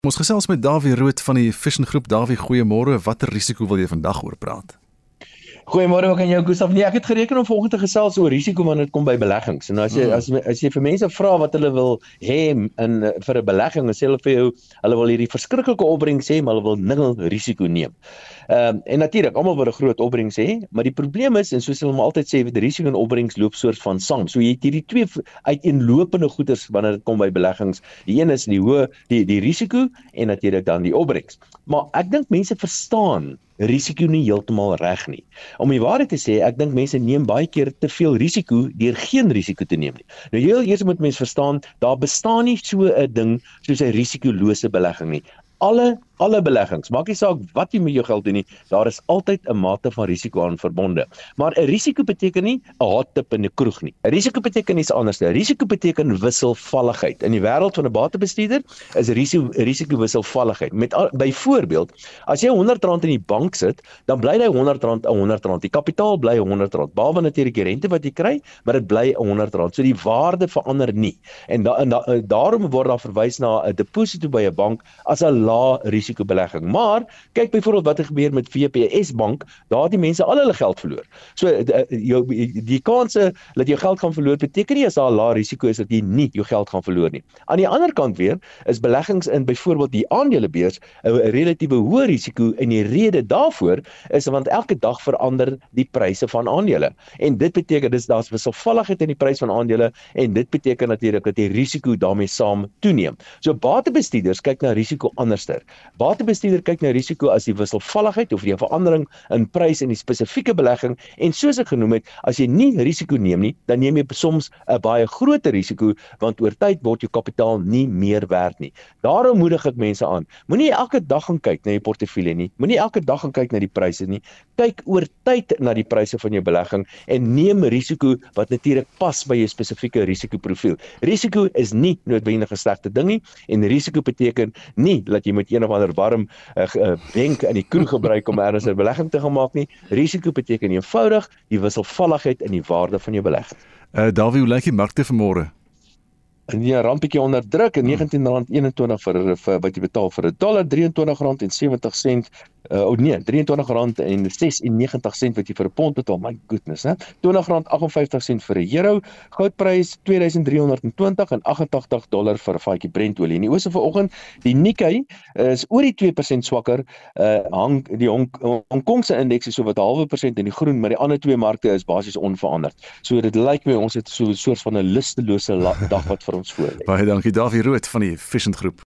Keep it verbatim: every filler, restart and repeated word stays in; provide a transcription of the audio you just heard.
Ons gesels met Dawie Rood van die Vision Groep. Dawie, goeiemôre. Watter risiko wil jy vandag oor praat? Goeiemôre ook aan jou, Gustaf. Nee, ek het gereken om vanoggend te gesels oor risiko wanneer dit kom by beleggings. En as jy as, as jy vir mense vra wat hulle wil hê in vir 'n belegging, dan sê hulle vir jou, hulle wil hierdie verskriklike opbrengs hê, maar hulle wil nul risiko neem. Ehm um, en natuurlik, almal wil 'n groot opbrengs hê, maar die probleem is, en soos hulle hom altyd sê, die risiko en opbrengs loop soort van saam. So jy het hierdie twee uiteenlopende goeders wanneer dit kom by beleggings. Die een is die hoë die die risiko en natuurlik dan die opbrengs. Maar ek dink mense verstaan risiko nie heeltemal reg nie. Om die waarheid te sê, ek dink mense neem baie keer te veel risiko deur geen risiko te neem nie. Nou heel eers moet mense verstaan, daar bestaan nie so 'n ding soos 'n risikolose belegging nie. Alle alle beleggings, maak nie saak wat jy met jou geld doen nie, daar is altyd 'n mate van risiko aan verbonde. Maar 'n risiko beteken nie 'n hot-tip in 'n kroeg nie. 'n Risiko beteken iets anders. 'n Risiko beteken wisselvalligheid. In die wêreld van 'n batebestuurder is risiko risiko wisselvalligheid. Met byvoorbeeld, as jy honderd rand in die bank sit, dan bly hy honderd rand 'n honderd rand. Die kapitaal bly honderd rand. Behalwe natuurlik die rente wat jy kry, maar dit bly honderd rand. So die waarde verander nie. En, da, en da, daarom word daar verwys na 'n deposito by 'n bank as 'n lae risiko belegging. Maar kyk byvoorbeeld wat het gebeur met V P S Bank, daar het die mense al hulle geld verloor. So jou die kanse dat jou geld gaan verloor beteken nie as daar 'n lae risiko is dat jy nie jou geld gaan verloor nie. Aan die ander kant weer is beleggings in byvoorbeeld die aandelebeurs 'n relatiewe hoë risiko, en die rede daarvoor is want elke dag verander die pryse van aandele. En dit beteken dis daar's wisselvalligheid in die prys van aandele, en dit beteken natuurlik dat die risiko daarmee saam toeneem. So batebestuurders kyk na risiko anderster. Batebestuurder kyk na risiko as die wisselvalligheid of die verandering in prys in die spesifieke belegging, en soos ek genoem het, as jy nie risiko neem nie, dan neem jy soms 'n baie groter risiko, want oor tyd word jou kapitaal nie meer werd nie. Daarom moedig ek mense aan, moenie elke dag gaan kyk na jou portefeulje nie, moenie elke dag gaan kyk na die pryse nie, kyk oor tyd na die pryse van jou belegging en neem risiko wat natuurlik pas by jou spesifieke risikoprofiel. Risiko is nie noodwendig 'n slegte ding nie, en risiko beteken nie dat jy met een of ander warm uh, uh, wenk in die kroeg gebruik om ergens 'n belegging te gaan maak nie. Risiko beteken eenvoudig die wisselvalligheid in die waarde van jou belegging. Uh, Dawie, hoe lyk die markte vanmôre? Nee, rand bietjie onder druk, en negentien rand eenentwintig vir, vir wat jy betaal vir 'n dollar, drieëntwintig rand en sewenttig sent. Uh, oh nee, drieëntwintig rand en ses en negentig sent wat jy vir 'n pond betaal. My goodness, né? twintig rand agt en vyftig sent vir 'n euro. Goudprys twee duisend drie honderd en twintig en agt en agtig dollar vir 'n vatjie Brent-olie. In die ooste vanoggend, die Nikkei is oor die twee persent swakker. Uh, hang die Hong, Hong Kongse indeks is so wat halwe persent in die groen, maar die ander twee markte is basies onveranderd. So dit lyk my ons het so 'n soort van 'n lustelose dag wat vir ons voor lê. Baie dankie, Dawie Rood van die Vision Groep.